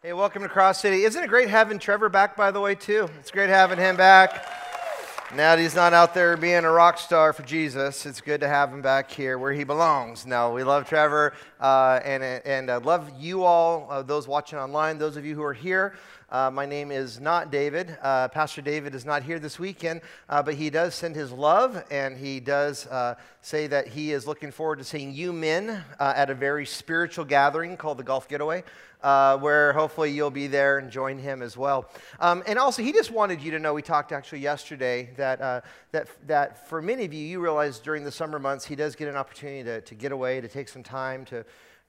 Hey, welcome to Cross City. Isn't it great having Trevor back, by the way, too? It's great having him back. Now that he's not out there being a rock star for Jesus, it's good to have him back here where he belongs. No, we love Trevor, and I love you all, those watching online, those of you who are here. My name is not David. Pastor David is not here this weekend, but he does send his love, and he does say that he is looking forward to seeing you men at a very spiritual gathering called the Golf Getaway, where hopefully you'll be there and join him as well. And also, he just wanted you to know, we talked actually yesterday, that for many of you, you realize during the summer months, he does get an opportunity to get away, to take some time to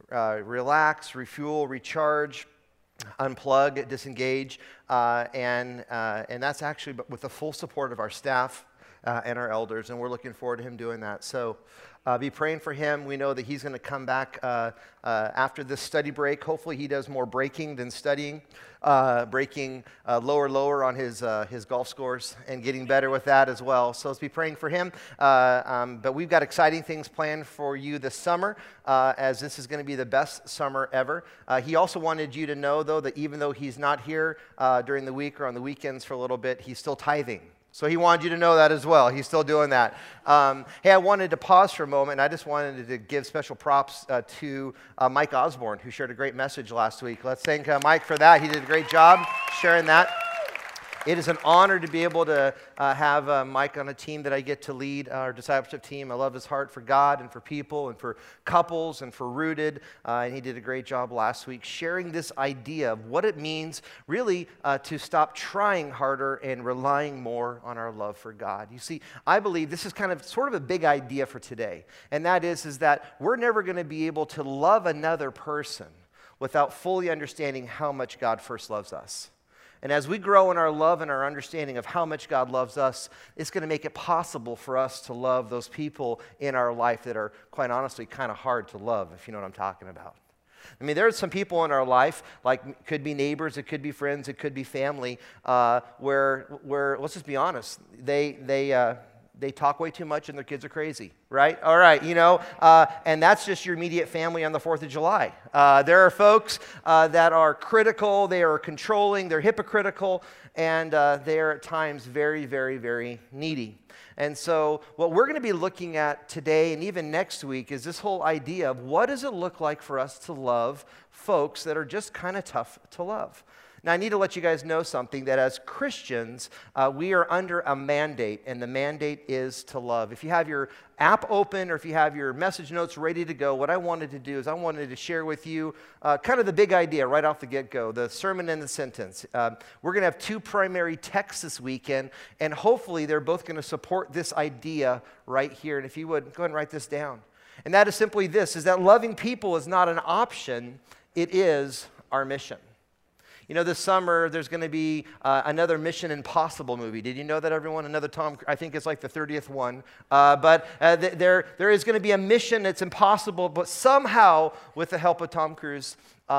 relax, refuel, recharge, unplug, disengage, and that's actually with the full support of our staff and our elders, and we're looking forward to him doing that. So be praying for him. We know that he's going to come back after this study break. Hopefully he does more breaking than studying, breaking lower on his golf scores and getting better with that as well. So let's be praying for him. But we've got exciting things planned for you this summer, as this is going to be the best summer ever. He also wanted you to know, though, that even though he's not here during the week or on the weekends for a little bit, he's still tithing. So he wanted you to know that as well. He's still doing that. Hey, I wanted to pause for a moment. I just wanted to give special props to Mike Osborne, who shared a great message last week. Let's thank Mike for that. He did a great job sharing that. It is an honor to be able to have Mike on a team that I get to lead, our discipleship team. I love his heart for God and for people and for couples and for Rooted. And he did a great job last week sharing this idea of what it means really to stop trying harder and relying more on our love for God. You see, I believe this is kind of sort of a big idea for today. And that is that we're never going to be able to love another person without fully understanding how much God first loves us. And as we grow in our love and our understanding of how much God loves us, it's going to make it possible for us to love those people in our life that are, quite honestly, kind of hard to love, if you know what I'm talking about. I mean, there are some people in our life, like it could be neighbors, it could be friends, it could be family, where let's just be honest, they talk way too much and their kids are crazy, right? All right, and that's just your immediate family on the 4th of July. There are folks that are critical, they are controlling, they're hypocritical, and they are at times very, very, very needy. And so what we're going to be looking at today and even next week is this whole idea of what does it look like for us to love folks that are just kind of tough to love. Now, I need to let you guys know something, that as Christians, we are under a mandate, and the mandate is to love. If you have your app open or if you have your message notes ready to go, what I wanted to do is I wanted to share with you kind of the big idea right off the get-go, the sermon and the sentence. We're going to have two primary texts this weekend, and hopefully they're both going to support this idea right here. And if you would, go ahead and write this down. And that is simply this, is that loving people is not an option, it is our mission. You know, this summer, there's going to be another Mission Impossible movie. Did you know that, everyone? Another Tom, I think it's like the 30th one. But there is going to be a mission that's impossible, but somehow, with the help of Tom Cruise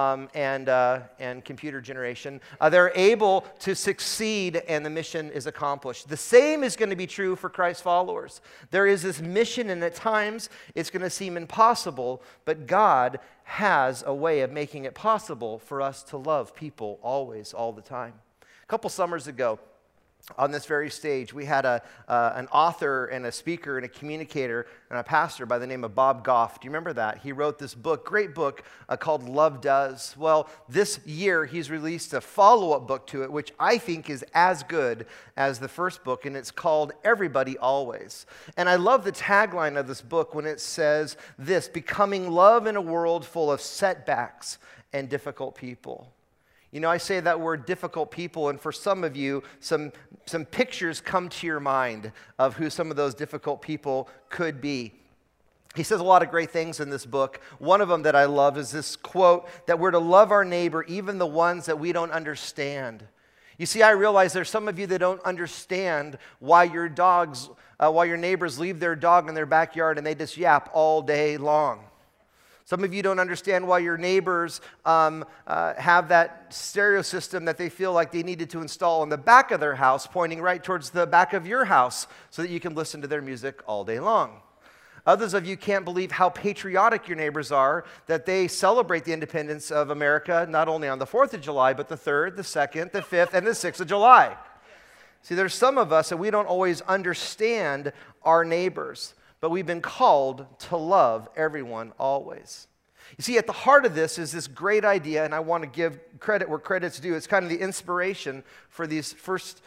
and computer generation, they're able to succeed and the mission is accomplished. The same is going to be true for Christ's followers. There is this mission, and at times, it's going to seem impossible, but God has a way of making it possible for us to love people always, all the time. A couple summers ago, on this very stage, we had an author and a speaker and a communicator and a pastor by the name of Bob Goff. Do you remember that? He wrote this book, great book, called Love Does. Well, this year he's released a follow-up book to it, which I think is as good as the first book, and it's called Everybody Always. And I love the tagline of this book when it says this: becoming love in a world full of setbacks and difficult people. You know, I say that word difficult people, and for some of you, some pictures come to your mind of who some of those difficult people could be. He says a lot of great things in this book. One of them that I love is this quote, that we're to love our neighbor, even the ones that we don't understand. You see, I realize there's some of you that don't understand why your neighbors leave their dog in their backyard and they just yap all day long. Some of you don't understand why your neighbors have that stereo system that they feel like they needed to install in the back of their house, pointing right towards the back of your house so that you can listen to their music all day long. Others of you can't believe how patriotic your neighbors are, that they celebrate the independence of America not only on the 4th of July, but the 3rd, the 2nd, the 5th, and the 6th of July. See, there's some of us that we don't always understand our neighbors, but we've been called to love everyone always. You see, at the heart of this is this great idea, and I want to give credit where credit's due. It's kind of the inspiration for this first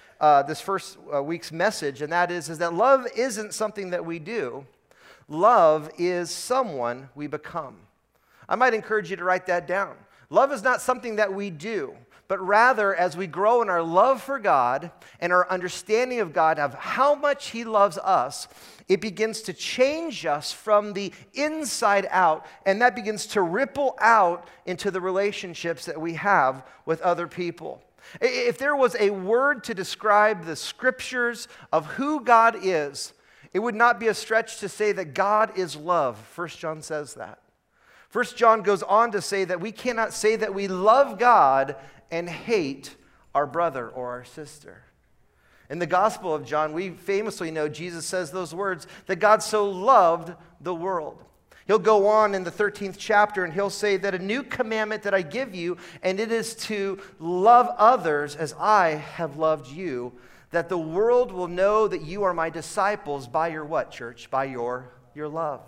week's message, and that is that love isn't something that we do. Love is someone we become. I might encourage you to write that down. Love is not something that we do, but rather as we grow in our love for God and our understanding of God, of how much He loves us, it begins to change us from the inside out, and that begins to ripple out into the relationships that we have with other people. If there was a word to describe the scriptures of who God is, it would not be a stretch to say that God is love. 1 John says that. 1 John goes on to say that we cannot say that we love God and hate our brother or our sister. In the Gospel of John, we famously know Jesus says those words, that God so loved the world. He'll go on in the 13th chapter and he'll say that a new commandment that I give you, and it is to love others as I have loved you, that the world will know that you are my disciples by your what, church? By your love.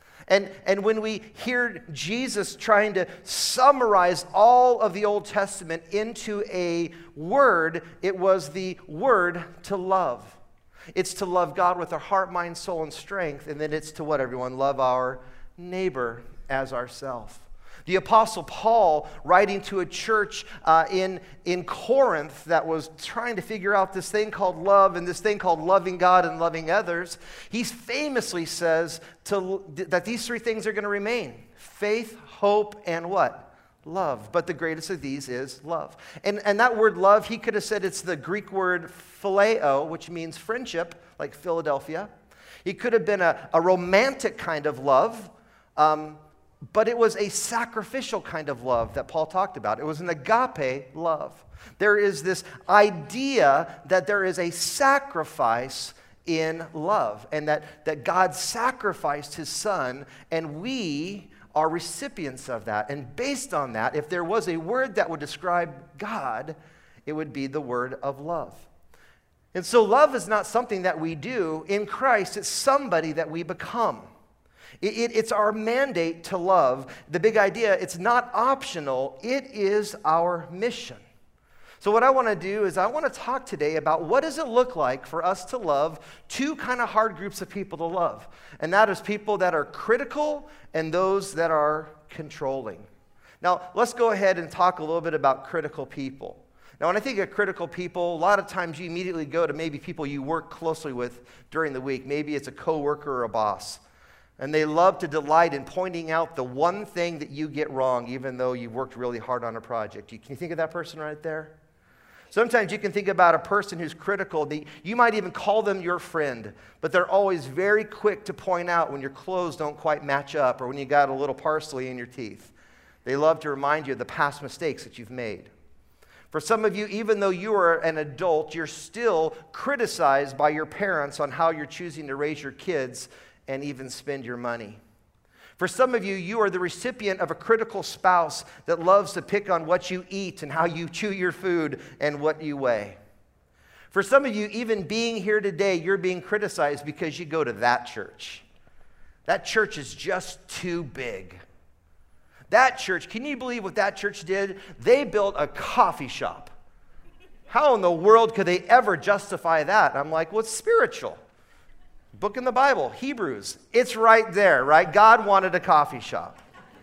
And when we hear Jesus trying to summarize all of the Old Testament into a word, it was the word to love. It's to love God with our heart, mind, soul, and strength, and then it's to what, everyone? Love our neighbor as ourselves. The Apostle Paul, writing to a church in Corinth that was trying to figure out this thing called love and this thing called loving God and loving others, he famously says that these three things are going to remain: faith, hope, and what? Love. But the greatest of these is love. And that word love, he could have said it's the Greek word phileo, which means friendship, like Philadelphia. It could have been a romantic kind of love, but it was a sacrificial kind of love that Paul talked about. It was an agape love. There is this idea that there is a sacrifice in love, and that God sacrificed His Son, and we are recipients of that. And based on that, if there was a word that would describe God, it would be the word of love. And so love is not something that we do. In Christ, it's somebody that we become. It's our mandate to love. The big idea, it's not optional. It is our mission. So what I want to do is I want to talk today about what does it look like for us to love two kind of hard groups of people to love. And that is people that are critical and those that are controlling. Now, let's go ahead and talk a little bit about critical people. Now, when I think of critical people, a lot of times you immediately go to maybe people you work closely with during the week. Maybe it's a coworker or a boss. And they love to delight in pointing out the one thing that you get wrong, even though you've worked really hard on a project. Can you think of that person right there? Sometimes you can think about a person who's critical. You might even call them your friend, but they're always very quick to point out when your clothes don't quite match up or when you got a little parsley in your teeth. They love to remind you of the past mistakes that you've made. For some of you, even though you are an adult, you're still criticized by your parents on how you're choosing to raise your kids and even spend your money. For some of you, you are the recipient of a critical spouse that loves to pick on what you eat and how you chew your food and what you weigh. For some of you, even being here today, you're being criticized because you go to that church. That church is just too big. That church, can you believe what that church did? They built a coffee shop. How in the world could they ever justify that? I'm like, well, it's spiritual. Book in the Bible, Hebrews. It's right there, right? God wanted a coffee shop.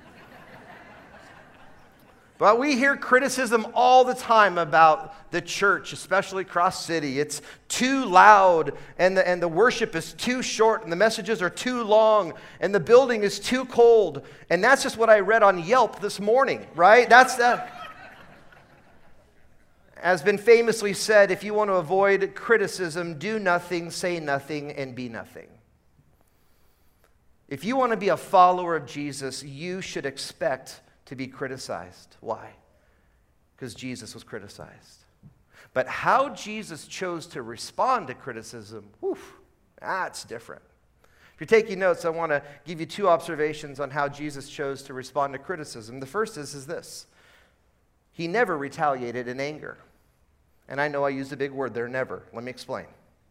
But we hear criticism all the time about the church, especially Cross City. It's too loud, and the worship is too short, and the messages are too long, and the building is too cold. And that's just what I read on Yelp this morning, right? That's that. Has been famously said, if you want to avoid criticism, do nothing, say nothing, and be nothing. If you want to be a follower of Jesus, you should expect to be criticized. Why? Because Jesus was criticized. But how Jesus chose to respond to criticism, that's different. If you're taking notes, I want to give you two observations on how Jesus chose to respond to criticism. The first is this. He never retaliated in anger. And I know I used a big word there, never. Let me explain.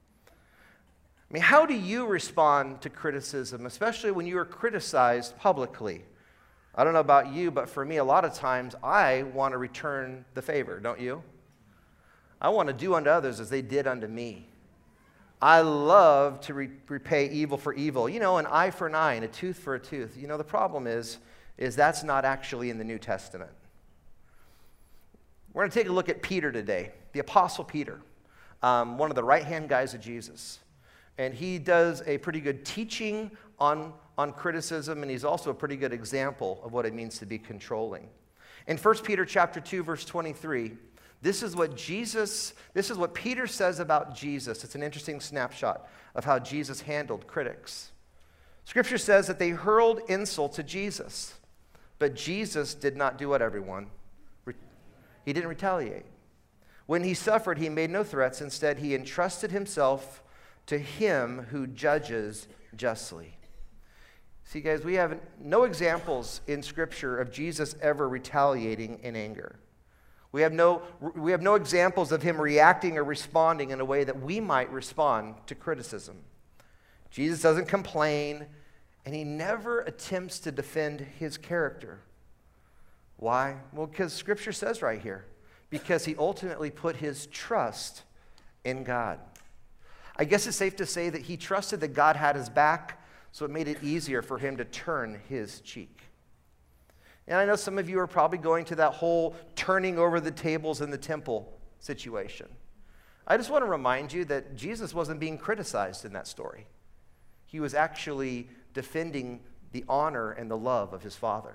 I mean, how do you respond to criticism, especially when you are criticized publicly? I don't know about you, but for me, a lot of times, I want to return the favor, don't you? I want to do unto others as they did unto me. I love to repay evil for evil. You know, an eye for an eye and a tooth for a tooth. You know, the problem is that's not actually in the New Testament. We're going to take a look at Peter today, the Apostle Peter, one of the right-hand guys of Jesus. And he does a pretty good teaching on criticism, and he's also a pretty good example of what it means to be controlling. In 1 Peter chapter 2, verse 23, this is what Peter says about Jesus. It's an interesting snapshot of how Jesus handled critics. Scripture says that they hurled insults at Jesus, but Jesus did not do what everyone. He didn't retaliate. When he suffered, he made no threats. Instead, he entrusted himself to him who judges justly. See, guys, we have no examples in Scripture of Jesus ever retaliating in anger. We have no examples of him reacting or responding in a way that we might respond to criticism. Jesus doesn't complain, and he never attempts to defend his character. Why? Well, because Scripture says right here, because he ultimately put his trust in God. I guess it's safe to say that he trusted that God had his back, so it made it easier for him to turn his cheek. And I know some of you are probably going to that whole turning over the tables in the temple situation. I just want to remind you that Jesus wasn't being criticized in that story. He was actually defending the honor and the love of his Father,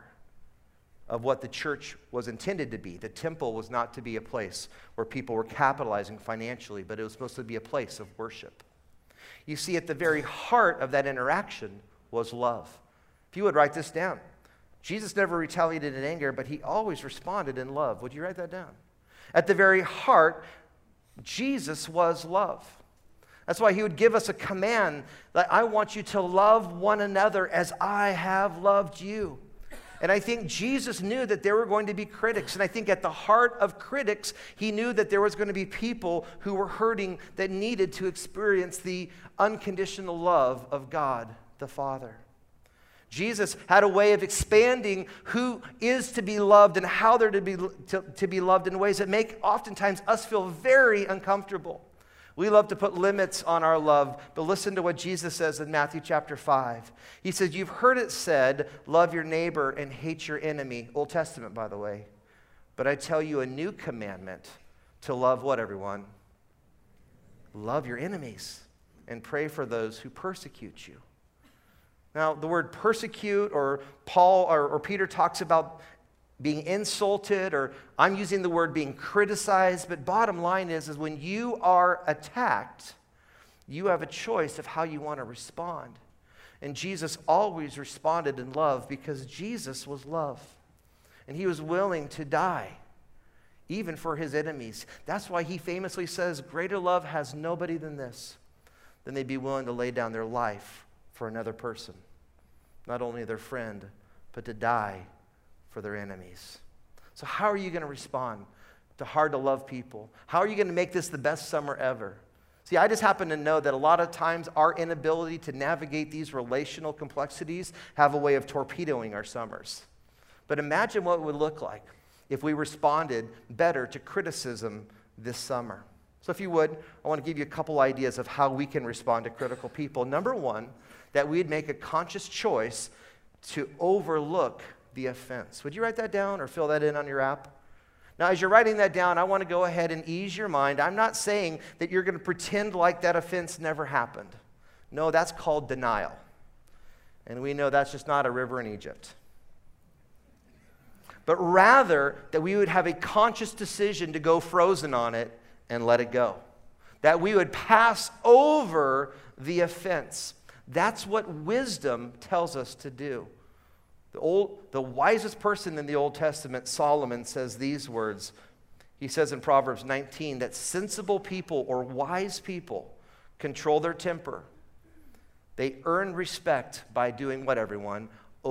of what the church was intended to be. The temple was not to be a place where people were capitalizing financially, but it was supposed to be a place of worship. You see, at the very heart of that interaction was love. If you would write this down, Jesus never retaliated in anger, but he always responded in love. Would you write that down? At the very heart, Jesus was love. That's why he would give us a command that I want you to love one another as I have loved you. And I think Jesus knew that there were going to be critics. And I think at the heart of critics, he knew that there was going to be people who were hurting that needed to experience the unconditional love of God the Father. Jesus had a way of expanding who is to be loved and how they're to be loved in ways that make oftentimes us feel very uncomfortable. We love to put limits on our love, but listen to what Jesus says in Matthew chapter 5. He says, you've heard it said, love your neighbor and hate your enemy. Old Testament, by the way. But I tell you a new commandment, to love what, everyone? Love your enemies and pray for those who persecute you. Now, the word persecute, or Paul or Peter talks about being insulted, or I'm using the word being criticized, but bottom line is when you are attacked, you have a choice of how you want to respond. And Jesus always responded in love because Jesus was love. And he was willing to die, even for his enemies. That's why he famously says, greater love has nobody than this, than they'd be willing to lay down their life for another person. Not only their friend, but to die for their enemies. So how are you going to respond to hard to love people? How are you going to make this the best summer ever? See, I just happen to know that a lot of times our inability to navigate these relational complexities have a way of torpedoing our summers. But imagine what it would look like if we responded better to criticism this summer. So if you would, I want to give you a couple ideas of how we can respond to critical people. Number one, that we'd make a conscious choice to overlook the offense. Would you write that down or fill that in on your app? Now, as you're writing that down, I want to go ahead and ease your mind. I'm not saying that you're going to pretend like that offense never happened. No, that's called denial. And we know that's just not a river in Egypt. But rather, that we would have a conscious decision to go frozen on it and let it go. That we would pass over the offense. That's what wisdom tells us to do. The wisest person in the Old Testament, Solomon, says these words. He says in Proverbs 19 that sensible people or wise people control their temper, They earn respect by doing what, everyone?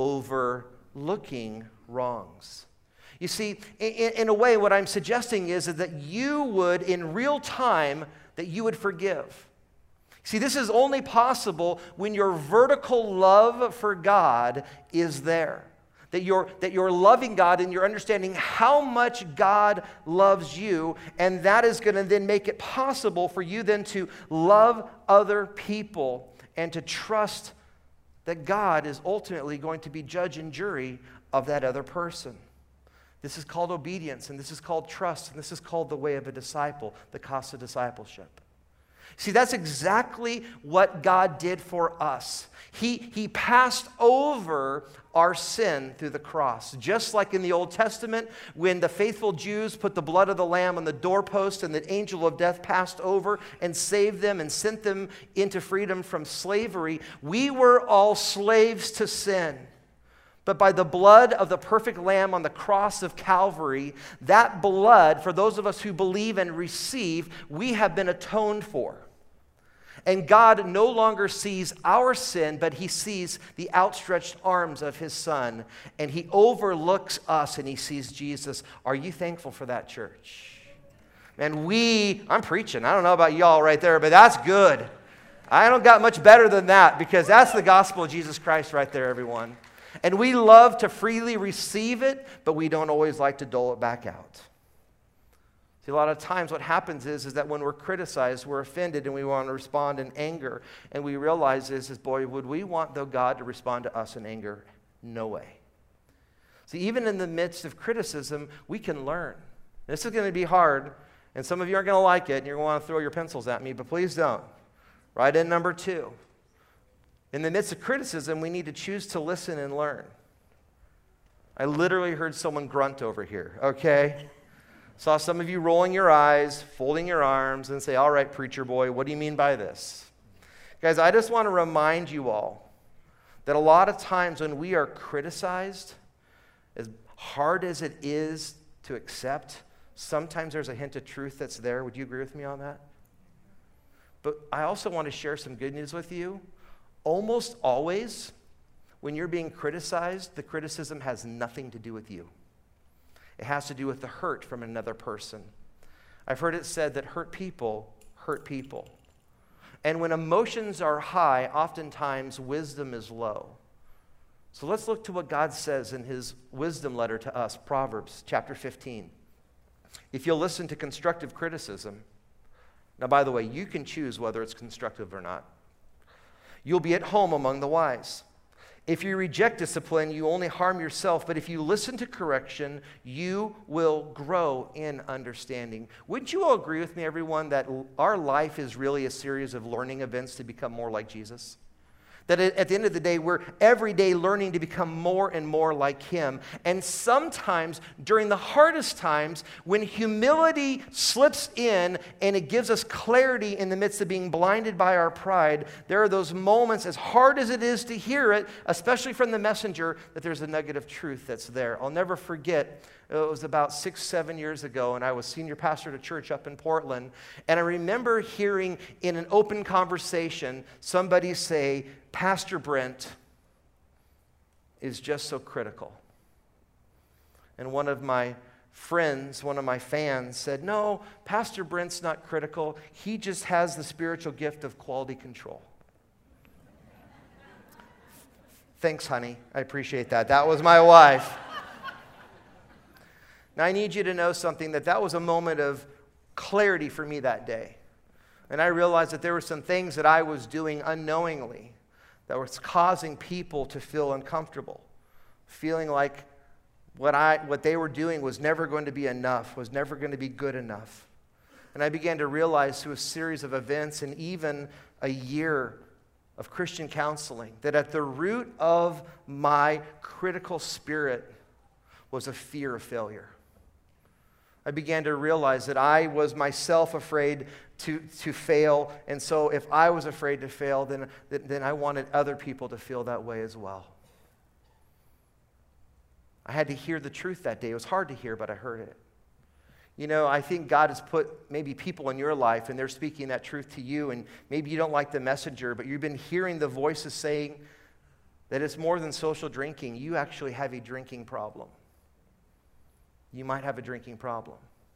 Overlooking wrongs. You see, in a way, what I'm suggesting is that you would, in real time, that you would forgive. See, this is only possible when your vertical love for God is there. That you're loving God and you're understanding how much God loves you, and that is going to then make it possible for you then to love other people and to trust that God is ultimately going to be judge and jury of that other person. This is called obedience, and this is called trust, and this is called the way of a disciple, the cost of discipleship. See, that's exactly what God did for us. He passed over our sin through the cross. Just like in the Old Testament, when the faithful Jews put the blood of the lamb on the doorpost and the angel of death passed over and saved them and sent them into freedom from slavery, we were all slaves to sin. But by the blood of the perfect Lamb on the cross of Calvary, that blood, for those of us who believe and receive, we have been atoned for. And God no longer sees our sin, but He sees the outstretched arms of His Son. And He overlooks us and He sees Jesus. Are you thankful for that, church? And I'm preaching. I don't know about y'all right there, but that's good. I don't got much better than that, because that's the gospel of Jesus Christ right there, everyone. And we love to freely receive it, but we don't always like to dole it back out. See, a lot of times what happens is that when we're criticized, we're offended, and we want to respond in anger. And we realize boy, would we want, though, God to respond to us in anger? No way. See, even in the midst of criticism, we can learn. This is going to be hard, and some of you aren't going to like it, and you're going to want to throw your pencils at me, but please don't. Write in number 2. In the midst of criticism, we need to choose to listen and learn. I literally heard someone grunt over here, okay? Saw some of you rolling your eyes, folding your arms, and say, all right, preacher boy, what do you mean by this? Guys, I just want to remind you all that a lot of times when we are criticized, as hard as it is to accept, sometimes there's a hint of truth that's there. Would you agree with me on that? But I also want to share some good news with you. Almost always, when you're being criticized, the criticism has nothing to do with you. It has to do with the hurt from another person. I've heard it said that hurt people hurt people. And when emotions are high, oftentimes wisdom is low. So let's look to what God says in His wisdom letter to us, Proverbs chapter 15. If you'll listen to constructive criticism, now, by the way, you can choose whether it's constructive or not. You'll be at home among the wise. If you reject discipline, you only harm yourself. But if you listen to correction, you will grow in understanding. Wouldn't you all agree with me, everyone, that our life is really a series of learning events to become more like Jesus? That at the end of the day, we're every day learning to become more and more like Him. And sometimes, during the hardest times, when humility slips in and it gives us clarity in the midst of being blinded by our pride, there are those moments, as hard as it is to hear it, especially from the messenger, that there's a nugget of truth that's there. I'll never forget. It was about 6-7 years ago, and I was senior pastor at a church up in Portland. And I remember hearing in an open conversation somebody say, Pastor Brent is just so critical. And one of my friends, one of my fans said, no, Pastor Brent's not critical. He just has the spiritual gift of quality control. Thanks, honey. I appreciate that. That was my wife. Now, I need you to know something, that was a moment of clarity for me that day. And I realized that there were some things that I was doing unknowingly that was causing people to feel uncomfortable, feeling like what they were doing was never going to be enough, was never going to be good enough. And I began to realize through a series of events and even a year of Christian counseling that at the root of my critical spirit was a fear of failure. I began to realize that I was myself afraid to fail, and so if I was afraid to fail, then I wanted other people to feel that way as well. I had to hear the truth that day. It was hard to hear, but I heard it. I think God has put maybe people in your life and they're speaking that truth to you, and maybe you don't like the messenger, but you've been hearing the voices saying that it's more than social drinking. You actually have a drinking problem. You might have a drinking problem.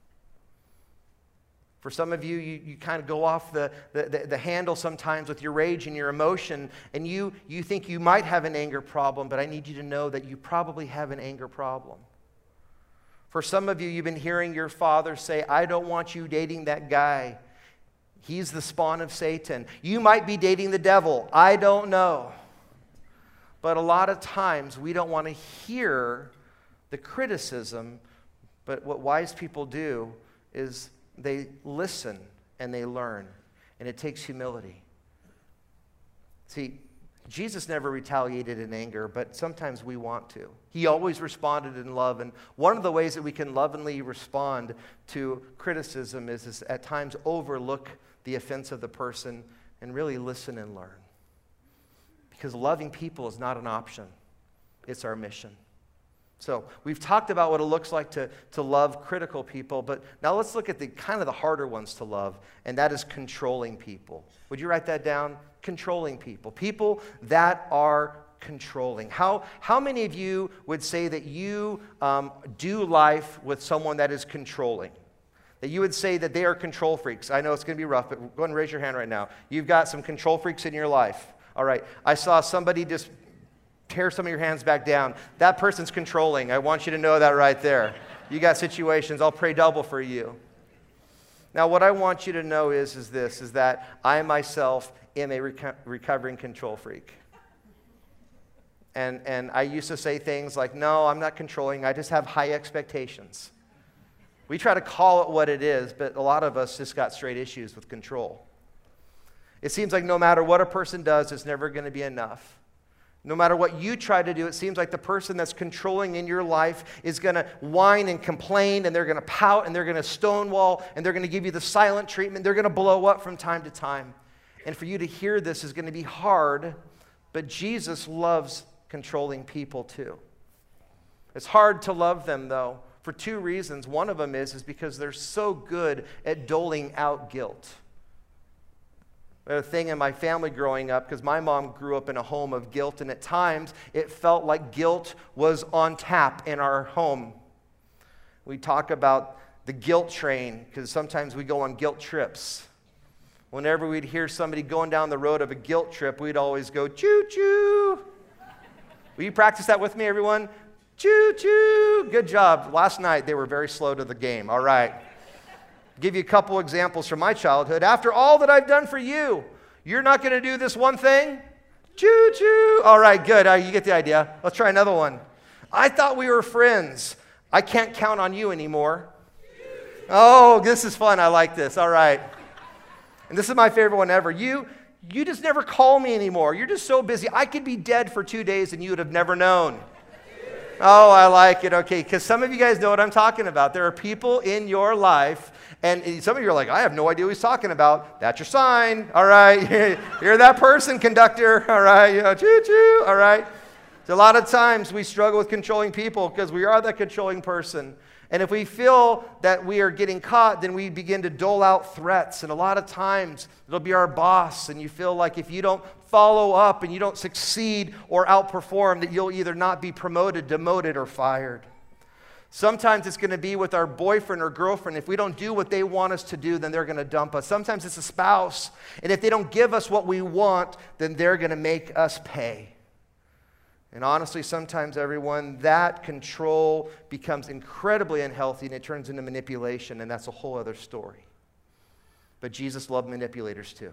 For some of you, you kind of go off the handle sometimes with your rage and your emotion, and you think you might have an anger problem, but I need you to know that you probably have an anger problem. For some of you, you've been hearing your father say, I don't want you dating that guy. He's the spawn of Satan. You might be dating the devil. I don't know. But a lot of times, we don't want to hear the criticism, but what wise people do is they listen and they learn, and it takes humility. See, Jesus never retaliated in anger, but sometimes we want to. He always responded in love, and one of the ways that we can lovingly respond to criticism is at times overlook the offense of the person and really listen and learn. Because loving people is not an option. It's our mission. So we've talked about what it looks like to love critical people, but now let's look at the kind of the harder ones to love, and that is controlling people. Would you write that down? Controlling people. People that are controlling. How many of you would say that you do life with someone that is controlling? That you would say that they are control freaks? I know it's going to be rough, but go ahead and raise your hand right now. You've got some control freaks in your life. All right. I saw somebody just tear some of your hands back down. That person's controlling. I want you to know that right there. You got situations. I'll pray double for you. Now, what I want you to know is that I myself am a recovering control freak. And I used to say things like, no, I'm not controlling. I just have high expectations. We try to call it what it is, but a lot of us just got straight issues with control. It seems like no matter what a person does, it's never going to be enough. No matter what you try to do, it seems like the person that's controlling in your life is going to whine and complain, and they're going to pout, and they're going to stonewall, and they're going to give you the silent treatment. They're going to blow up from time to time. And for you to hear this is going to be hard, but Jesus loves controlling people too. It's hard to love them, though, for two reasons. One of them is because they're so good at doling out guilt. A thing in my family growing up, because my mom grew up in a home of guilt, and at times it felt like guilt was on tap in our home. We talk about the guilt train, because sometimes we go on guilt trips. Whenever we'd hear somebody going down the road of a guilt trip, we'd always go, choo-choo. Will you practice that with me, everyone? Choo-choo. Good job. Last night, they were very slow to the game. All right. Give you a couple examples from my childhood. After all that I've done for you, you're not going to do this one thing? Choo-choo. All right, good. You get the idea. Let's try another one. I thought we were friends. I can't count on you anymore. Oh, this is fun. I like this. All right. And this is my favorite one ever. You just never call me anymore. You're just so busy. I could be dead for 2 days and you would have never known. Oh, I like it. Okay, because some of you guys know what I'm talking about. There are people in your life, and some of you are like, I have no idea what he's talking about. That's your sign. All right. You're that person, conductor. All right. Choo-choo. All right. So a lot of times we struggle with controlling people because we are that controlling person. And if we feel that we are getting caught, then we begin to dole out threats. And a lot of times it'll be our boss, and you feel like if you don't follow up and you don't succeed or outperform, that you'll either not be promoted, demoted, or fired. Sometimes it's going to be with our boyfriend or girlfriend. If we don't do what they want us to do, then they're going to dump us. Sometimes it's a spouse. And if they don't give us what we want, then they're going to make us pay. And honestly, sometimes, everyone, that control becomes incredibly unhealthy and it turns into manipulation, and that's a whole other story. But Jesus loved manipulators too.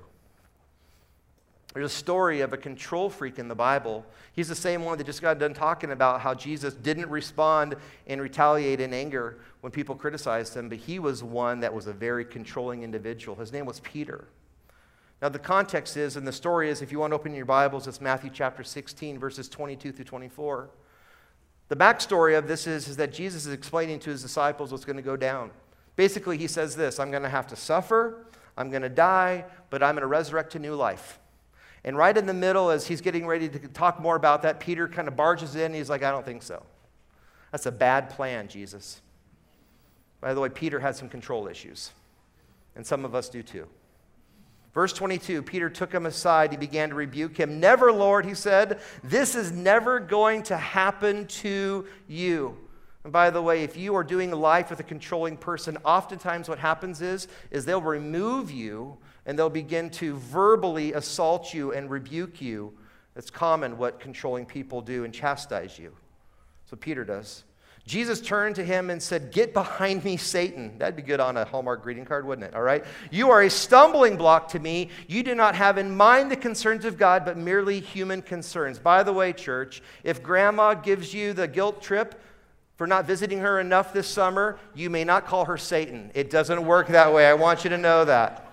There's a story of a control freak in the Bible. He's the same one that just got done talking about how Jesus didn't respond and retaliate in anger when people criticized him, but he was one that was a very controlling individual. His name was Peter. Now, the context is, and the story is, if you want to open your Bibles, it's Matthew chapter 16, verses 22 through 24. The backstory of this is that Jesus is explaining to his disciples what's going to go down. Basically, he says this: I'm going to have to suffer, I'm going to die, but I'm going to resurrect to new life. And right in the middle, as he's getting ready to talk more about that, Peter kind of barges in, and he's like, I don't think so. That's a bad plan, Jesus. By the way, Peter had some control issues, and some of us do too. Verse 22, Peter took him aside. He began to rebuke him. Never, Lord, he said, this is never going to happen to you. And by the way, if you are doing life with a controlling person, oftentimes what happens is they'll remove you and they'll begin to verbally assault you and rebuke you. It's common what controlling people do and chastise you. So Peter does. Jesus turned to him and said, get behind me, Satan. That'd be good on a Hallmark greeting card, wouldn't it? All right. You are a stumbling block to me. You do not have in mind the concerns of God, but merely human concerns. By the way, church, if grandma gives you the guilt trip for not visiting her enough this summer, you may not call her Satan. It doesn't work that way. I want you to know that.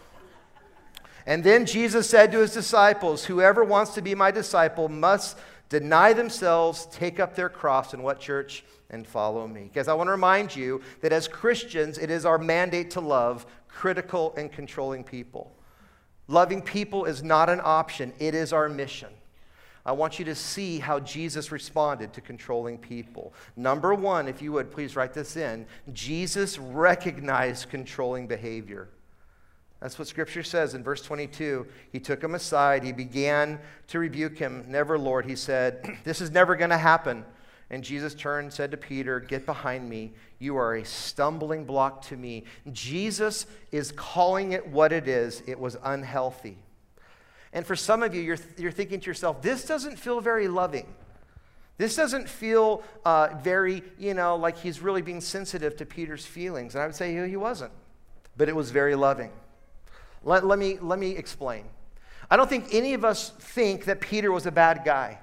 And then Jesus said to his disciples, whoever wants to be my disciple must deny themselves, take up their cross, and what, church? And follow me. Because I want to remind you that as Christians, it is our mandate to love critical and controlling people. Loving people is not an option. It is our mission. I want you to see how Jesus responded to controlling people. Number one, if you would, please write this in. Jesus recognized controlling behavior. That's what Scripture says in verse 22. He took him aside. He began to rebuke him. Never, Lord, he said, this is never going to happen. And Jesus turned and said to Peter, get behind me. You are a stumbling block to me. Jesus is calling it what it is. It was unhealthy. And for some of you, you're thinking to yourself, this doesn't feel very loving. This doesn't feel very, like he's really being sensitive to Peter's feelings. And I would say he wasn't. But it was very loving. Let me explain. I don't think any of us think that Peter was a bad guy.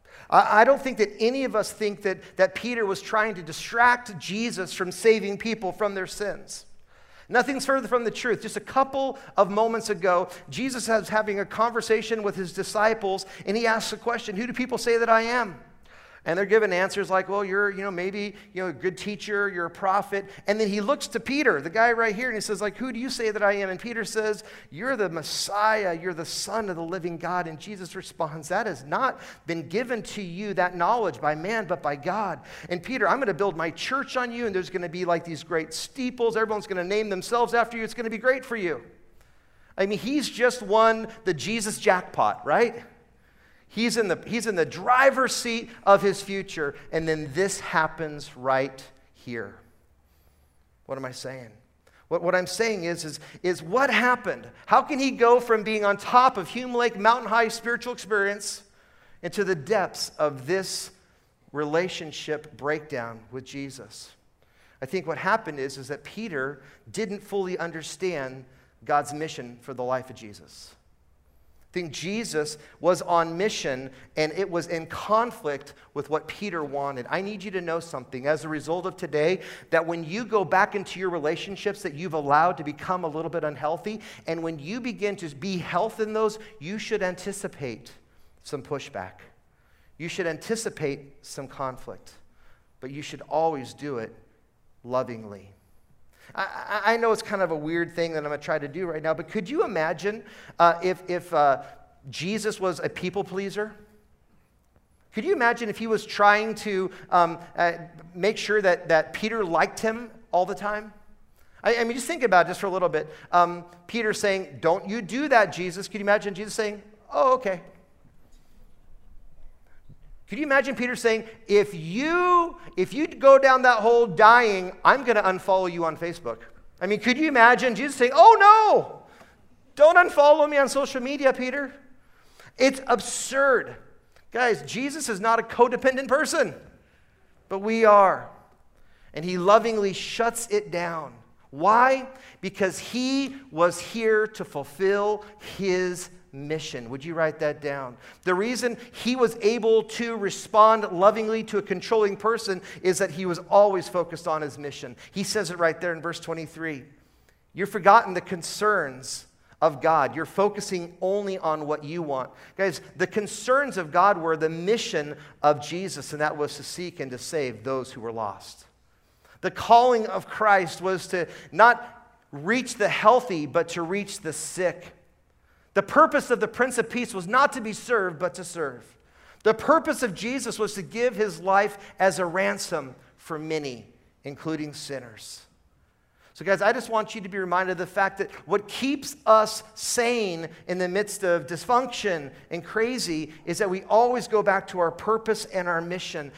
I don't think that any of us think that Peter was trying to distract Jesus from saving people from their sins. Nothing's further from the truth. Just a couple of moments ago, Jesus was having a conversation with his disciples, and he asks a question, who do people say that I am? And they're given answers like, well, you're, maybe, a good teacher, you're a prophet. And then he looks to Peter, the guy right here, and he says, like, who do you say that I am? And Peter says, you're the Messiah, you're the Son of the living God. And Jesus responds, that has not been given to you, that knowledge, by man, but by God. And Peter, I'm going to build my church on you, and there's going to be like these great steeples. Everyone's going to name themselves after you. It's going to be great for you. I mean, he's just won the Jesus jackpot, right? He's in the driver's seat of his future, and then this happens right here. What am I saying? What I'm saying is what happened? How can he go from being on top of Hume Lake mountain high spiritual experience into the depths of this relationship breakdown with Jesus? I think what happened is that Peter didn't fully understand God's mission for the life of Jesus. I think Jesus was on mission, and it was in conflict with what Peter wanted. I need you to know something as a result of today, that when you go back into your relationships that you've allowed to become a little bit unhealthy, and when you begin to be healthy in those, you should anticipate some pushback. You should anticipate some conflict, but you should always do it lovingly. I know it's kind of a weird thing that I'm going to try to do right now, but could you imagine if Jesus was a people pleaser? Could you imagine if he was trying to make sure that Peter liked him all the time? I mean, just think about it just for a little bit. Peter saying, don't you do that, Jesus. Could you imagine Jesus saying, oh, okay. Could you imagine Peter saying, if you go down that hole dying, I'm going to unfollow you on Facebook? I mean, could you imagine Jesus saying, oh no, don't unfollow me on social media, Peter? It's absurd. Guys, Jesus is not a codependent person, but we are. And he lovingly shuts it down. Why? Because he was here to fulfill his mission. Would you write that down? The reason he was able to respond lovingly to a controlling person is that he was always focused on his mission. He says it right there in verse 23. You've forgotten the concerns of God. You're focusing only on what you want. Guys, the concerns of God were the mission of Jesus, and that was to seek and to save those who were lost. The calling of Christ was to not reach the healthy, but to reach the sick. The purpose of the Prince of Peace was not to be served, but to serve. The purpose of Jesus was to give his life as a ransom for many, including sinners. So guys, I just want you to be reminded of the fact that what keeps us sane in the midst of dysfunction and crazy is that we always go back to our purpose and our mission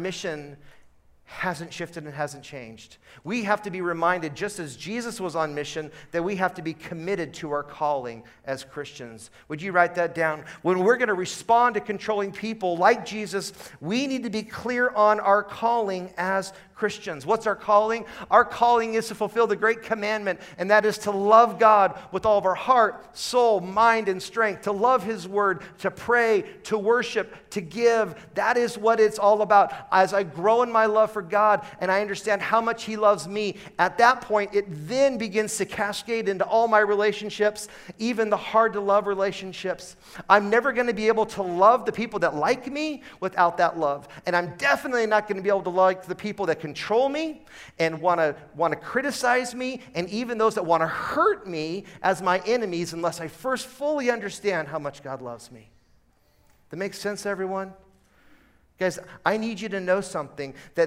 hasn't shifted and hasn't changed. We have to be reminded, just as Jesus was on mission, that we have to be committed to our calling as Christians. Would you write that down? When we're going to respond to controlling people like Jesus, we need to be clear on our calling as Christians. What's our calling? Our calling is to fulfill the great commandment, and that is to love God with all of our heart, soul, mind, and strength, to love His Word, to pray, to worship, to give. That is what it's all about. As I grow in my love for God and I understand how much He loves me, at that point, it then begins to cascade into all my relationships, even the hard-to-love relationships. I'm never going to be able to love the people that like me without that love. And I'm definitely not going to be able to like the people that control me and want to criticize me, and even those that want to hurt me as my enemies, unless I first fully understand how much God loves me. That makes sense, everyone? Guys, I need you to know something, that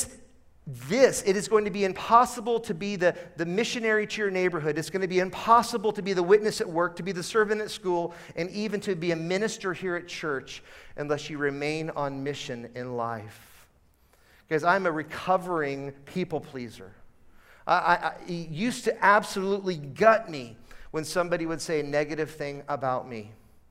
it is going to be impossible to be the missionary to your neighborhood. It's going to be impossible to be the witness at work, to be the servant at school, and even to be a minister here at church unless you remain on mission in life. Guys, I'm a recovering people pleaser. It used to absolutely gut me when somebody would say a negative thing about me.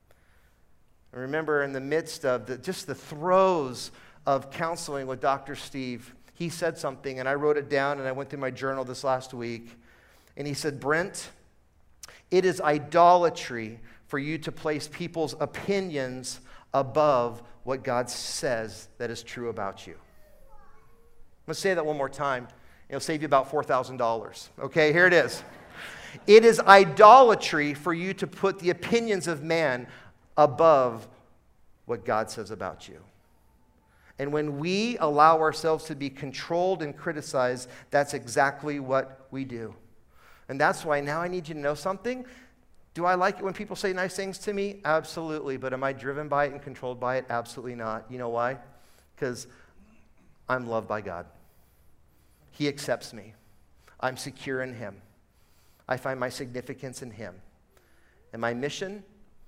I remember in the midst of just the throes of counseling with Dr. Steve, he said something, and I wrote it down, and I went through my journal this last week. And he said, Brent, it is idolatry for you to place people's opinions above what God says that is true about you. Let's say that one more time. It'll save you about $4,000. Okay, here it is. It is idolatry for you to put the opinions of man above what God says about you. And when we allow ourselves to be controlled and criticized, that's exactly what we do. And that's why now I need you to know something. Do I like it when people say nice things to me? Absolutely. But am I driven by it and controlled by it? Absolutely not. You know why? Because I'm loved by God. He accepts me. I'm secure in Him. I find my significance in Him. And my mission,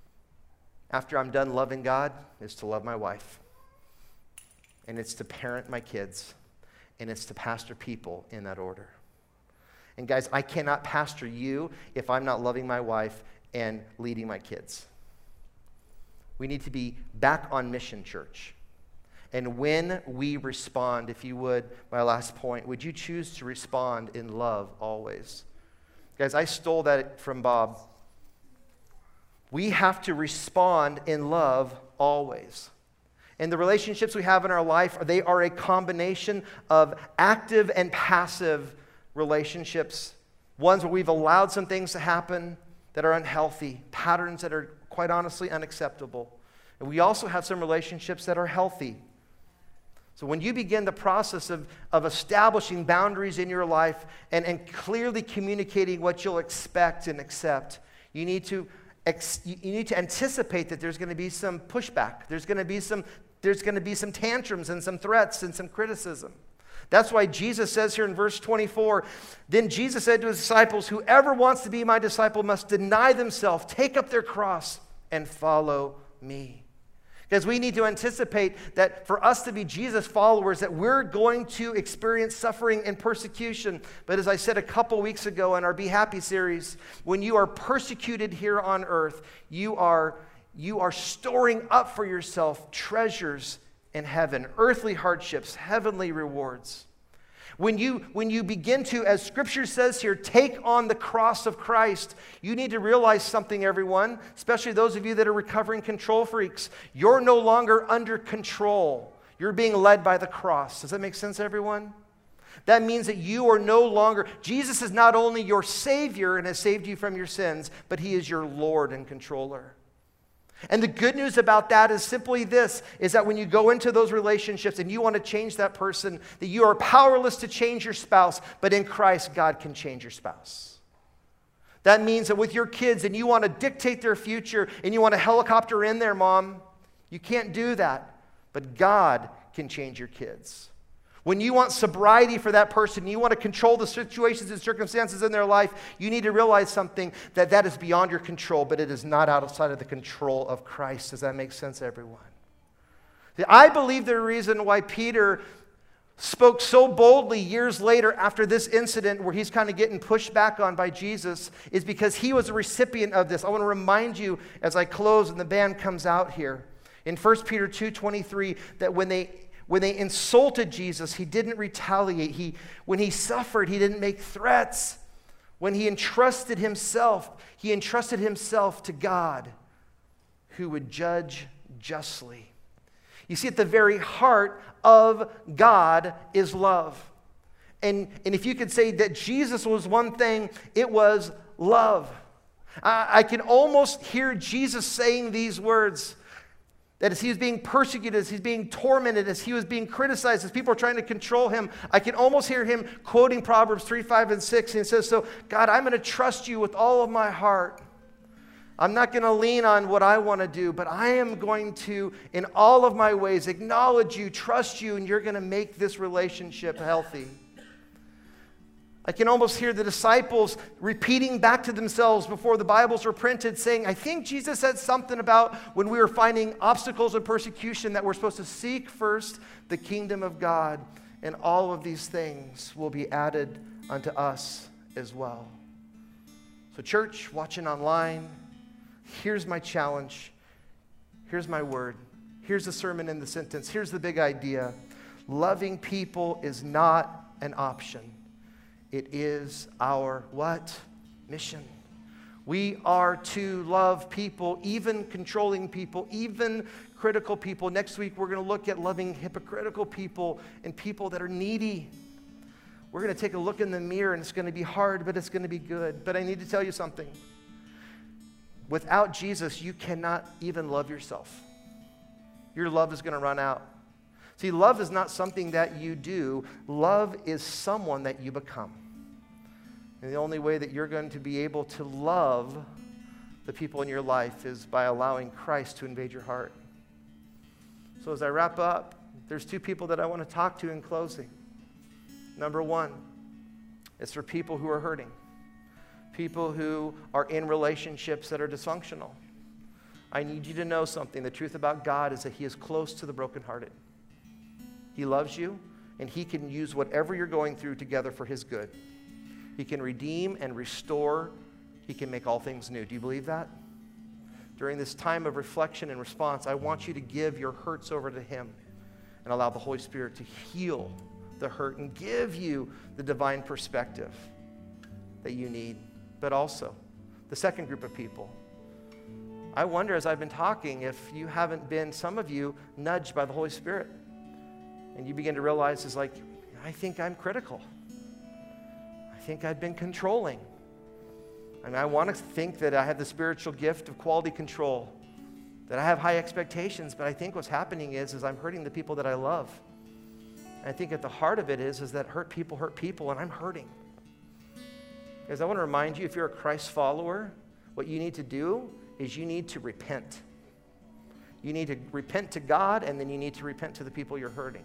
after I'm done loving God, is to love my wife. And it's to parent my kids. And it's to pastor people in that order. And guys, I cannot pastor you if I'm not loving my wife and leading my kids. We need to be back on mission, church. And when we respond, if you would, my last point, would you choose to respond in love always? Guys, I stole that from Bob. We have to respond in love always. And the relationships we have in our life, they are a combination of active and passive relationships. Ones where we've allowed some things to happen that are unhealthy, patterns that are quite honestly unacceptable. And we also have some relationships that are healthy. So when you begin the process of establishing boundaries in your life and clearly communicating what you'll expect and accept, you need to anticipate that there's going to be some pushback. There's going to be some tantrums and some threats and some criticism. That's why Jesus says here in verse 24, then Jesus said to His disciples, whoever wants to be my disciple must deny themselves, take up their cross, and follow me. Because we need to anticipate that for us to be Jesus followers, that we're going to experience suffering and persecution. But as I said a couple weeks ago in our Be Happy series, when you are persecuted here on earth, you are storing up for yourself treasures in heaven, earthly hardships, heavenly rewards. When you begin to, as Scripture says here, take on the cross of Christ, you need to realize something, everyone, especially those of you that are recovering control freaks. You're no longer under control. You're being led by the cross. Does that make sense, everyone? That means that you are no longer, Jesus is not only your Savior and has saved you from your sins, but He is your Lord and controller. And the good news about that is simply this, is that when you go into those relationships and you want to change that person, that you are powerless to change your spouse, but in Christ, God can change your spouse. That means that with your kids and you want to dictate their future and you want to helicopter in there, mom, you can't do that, but God can change your kids. When you want sobriety for that person, you want to control the situations and circumstances in their life, you need to realize something, that is beyond your control, but it is not outside of the control of Christ. Does that make sense, everyone? I believe the reason why Peter spoke so boldly years later after this incident where he's kind of getting pushed back on by Jesus is because he was a recipient of this. I want to remind you as I close and the band comes out here, in 1 Peter 2:23, that when they insulted Jesus, he didn't retaliate. When he suffered, he didn't make threats. When he entrusted himself to God, who would judge justly. You see, at the very heart of God is love. And if you could say that Jesus was one thing, it was love. I can almost hear Jesus saying these words, that as he was being persecuted, as he's being tormented, as he was being criticized, as people are trying to control him, I can almost hear him quoting Proverbs 3, 5, and 6. And he says, so God, I'm going to trust you with all of my heart. I'm not going to lean on what I want to do, but I am going to, in all of my ways, acknowledge you, trust you, and you're going to make this relationship healthy. I can almost hear the disciples repeating back to themselves before the Bibles were printed, saying, I think Jesus said something about when we were finding obstacles and persecution that we're supposed to seek first the kingdom of God, and all of these things will be added unto us as well. So church, watching online, here's my challenge. Here's my word. Here's the sermon in the sentence. Here's the big idea. Loving people is not an option. It is our what? Mission. We are to love people, even controlling people, even critical people. Next week, we're going to look at loving hypocritical people and people that are needy. We're going to take a look in the mirror, and it's going to be hard, but it's going to be good. But I need to tell you something. Without Jesus, you cannot even love yourself. Your love is going to run out. See, love is not something that you do. Love is someone that you become. And the only way that you're going to be able to love the people in your life is by allowing Christ to invade your heart. So as I wrap up, there's two people that I want to talk to in closing. Number one, it's for people who are hurting. People who are in relationships that are dysfunctional. I need you to know something. The truth about God is that He is close to the brokenhearted. He loves you, and He can use whatever you're going through together for His good. He can redeem and restore. He can make all things new. Do you believe that? During this time of reflection and response, I want you to give your hurts over to Him and allow the Holy Spirit to heal the hurt and give you the divine perspective that you need. But also, the second group of people, I wonder as I've been talking if you haven't been, some of you, nudged by the Holy Spirit. And you begin to realize it's like, I think I'm critical. I think I've been controlling. And I want to think that I have the spiritual gift of quality control, that I have high expectations, but I think what's happening is I'm hurting the people that I love. And I think at the heart of it is that hurt people, and I'm hurting. Because I want to remind you, if you're a Christ follower, what you need to do is you need to repent. You need to repent to God, and then you need to repent to the people you're hurting.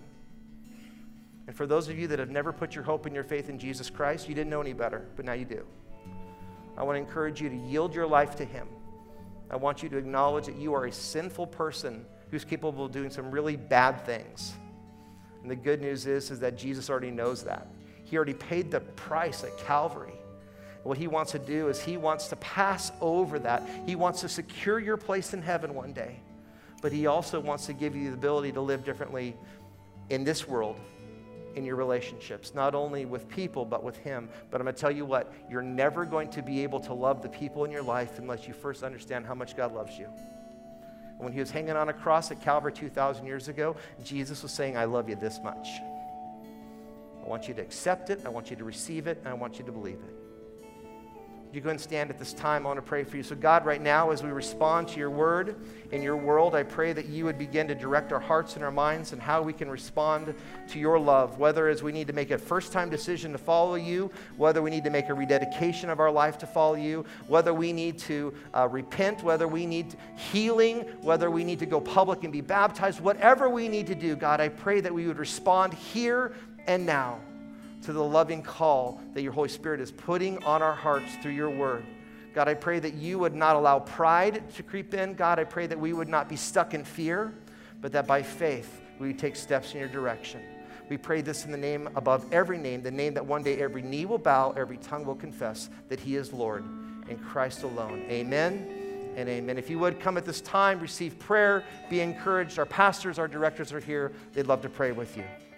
And for those of you that have never put your hope and your faith in Jesus Christ, you didn't know any better, but now you do. I want to encourage you to yield your life to Him. I want you to acknowledge that you are a sinful person who's capable of doing some really bad things. And the good news is that Jesus already knows that. He already paid the price at Calvary. What He wants to do is He wants to pass over that. He wants to secure your place in heaven one day. But He also wants to give you the ability to live differently in this world, in your relationships, not only with people, but with Him. But I'm going to tell you what, you're never going to be able to love the people in your life unless you first understand how much God loves you. And when He was hanging on a cross at Calvary 2,000 years ago, Jesus was saying, I love you this much. I want you to accept it, I want you to receive it, and I want you to believe it. You go and stand at this time. I want to pray for you. So God, right now, as we respond to your word in your world, I pray that you would begin to direct our hearts and our minds and how we can respond to your love, whether as we need to make a first-time decision to follow you, whether we need to make a rededication of our life to follow you, whether we need to repent, whether we need healing, whether we need to go public and be baptized, whatever we need to do, God, I pray that we would respond here and now to the loving call that your Holy Spirit is putting on our hearts through your word. God, I pray that you would not allow pride to creep in. God, I pray that we would not be stuck in fear, but that by faith we would take steps in your direction. We pray this in the name above every name, the name that one day every knee will bow, every tongue will confess that he is Lord in Christ alone. Amen and amen. If you would come at this time, receive prayer, be encouraged. Our pastors, our directors are here. They'd love to pray with you.